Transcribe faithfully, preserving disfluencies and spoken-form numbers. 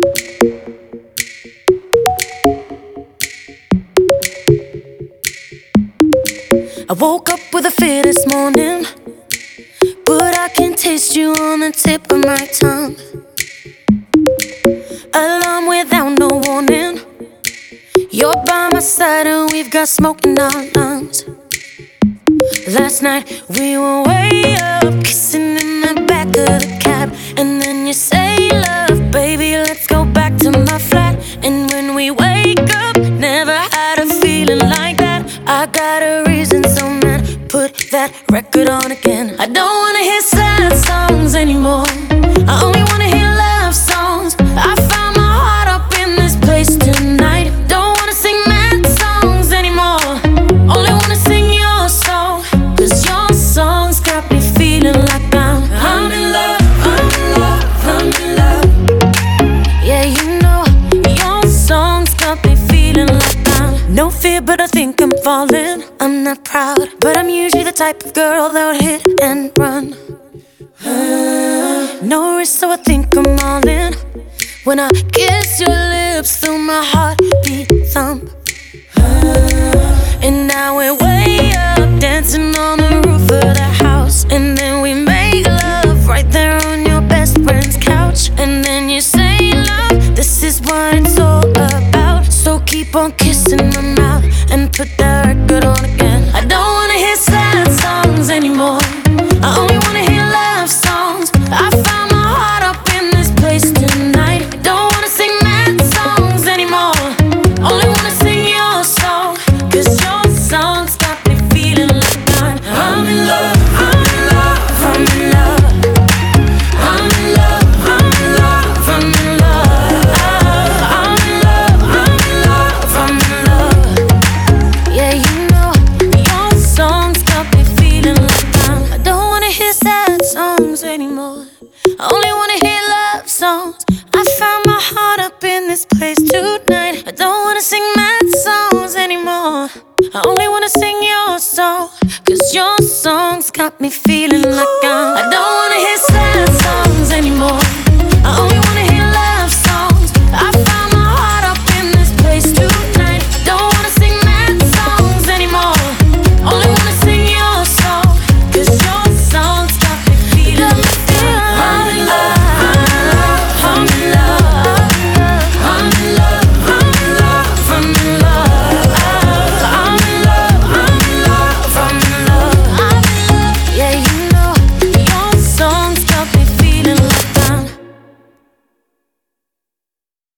I woke up with a fear this morning, but I can taste you on the tip of my tongue. Alarm without no warning, you're by my side and we've got smoke in our lungs. Last night we were way up, kissing in the back of the cab. And then you say, love, baby, let's go back to my flat. And when we wake up, never had a feeling like that. I got a reason, so man, put that record on again. I don't wanna hear sad songs anymore, I only wanna hear love songs. I found my heart up in this place tonight. Don't wanna sing mad songs anymore, only wanna sing your song. Cause your songs got me feeling like I'm I'm in love, I'm in love, I'm in love. Yeah, you know, your songs got me feeling like I'm no fear, but I think I'm falling. I'm not proud, but I'm usually the type of girl that would hit and run. No risk, so I think I'm all in. When I kiss your lips, feel my heartbeat thump. And now we're way up, dancing on the roof of the house. And then we make love right there on your best friend's couch. And then you say, love, this is what it's all about. So keep on kissing my mouth and put that record on again. I don't wanna hear sad songs anymore, I only wanna hear love songs. I found my heart up in this place tonight. Don't wanna sing mad songs anymore, only wanna sing your song. Cause your songs got me feeling like I'm I'm in love, I'm in love, I'm in love. I'm in love, I'm in love, I'm in love. I'm in love, I'm in love, I'm in love. Yeah, you know, your songs got me feeling like I'm I don't wanna hear sad songs anymore, I only wanna hear love songs. I found my heart up in this place tonight. I don't wanna sing mad songs anymore, I only wanna sing your song. Cause your songs got me feeling like I'm I